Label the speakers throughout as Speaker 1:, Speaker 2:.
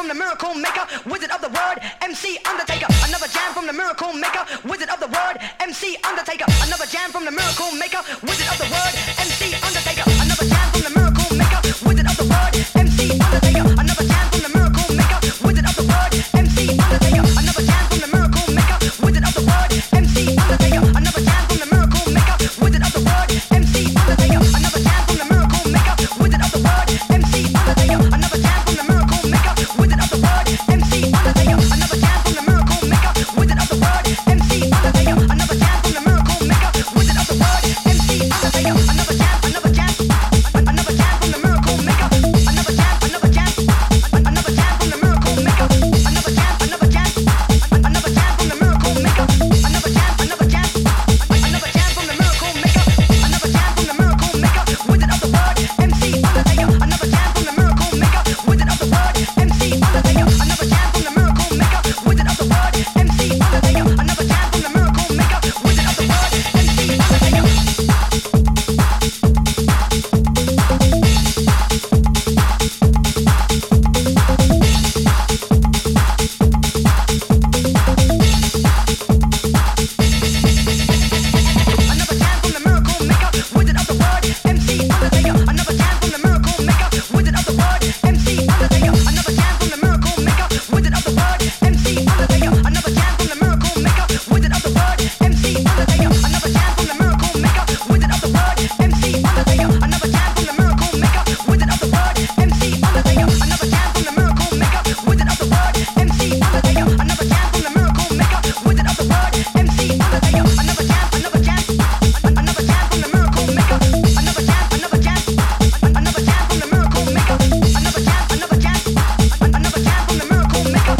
Speaker 1: from the miracle maker, wizard of the word, MC Undertaker. Another jam from the miracle maker, wizard of the word, MC Undertaker. Another jam from the miracle maker, wizard of the word, MC Undertaker. Another jam from the miracle maker, wizard of the word, MC Undertaker. Another jam from the miracle maker, wizard of the word, MC Undertaker. Another jam from the miracle maker, wizard of the word, MC Undertaker. Another jam from the miracle maker, wizard of the word, MC Undertaker. Another jam from the miracle maker, wizard of the word, MC Undertaker. Another jam from the miracle maker, wizard of the word, MC Undertaker. Another jam from the miracle maker, wizard of the word, MC Undertaker. Another jam from the miracle maker, wizard of the word, MC Undertaker. Another jam from the miracle maker, another jam from the miracle maker, another jam from the miracle maker, another jam from the miracle maker, another jam from the miracle maker, wizard of the word, MC Undertaker. Another jam from the miracle maker, wizard of the word, MC Undertaker. Another jam from the miracle maker, wizard of the word, MC Undertaker. Another jam from the miracle maker, wizard of the word, MC Undertaker. Another jam from the miracle maker, wizard of the word, MC Undertaker. Another jam from the miracle maker, wizard of the word, MC Undertaker. Another jam from the miracle maker, wizard of the word, MC Undertaker. Another jam from the miracle maker, wizard of the word, MC Undertaker. Another jam from the miracle maker, wizard of the word, MC Undertaker. Another jam from the miracle maker, wizard of the word, MC Undertaker. Another jam from the miracle maker, wizard of the word, MC Undertaker. Another jam from the miracle maker, wizard of the word, MC Undertaker. Another jam from the miracle maker, another jam from the miracle maker, another jam from the miracle maker, another jam from the miracle maker.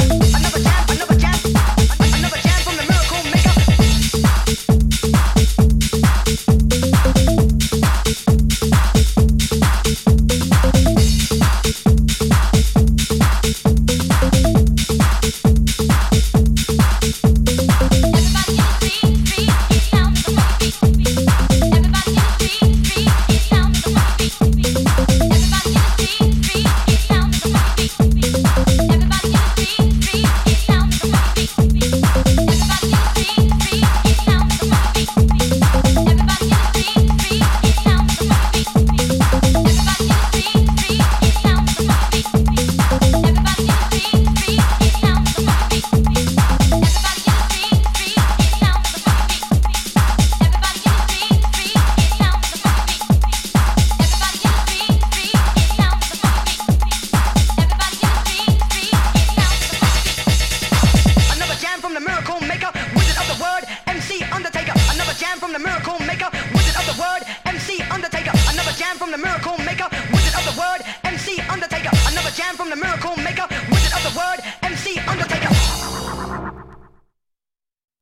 Speaker 1: Another jam from the miracle maker,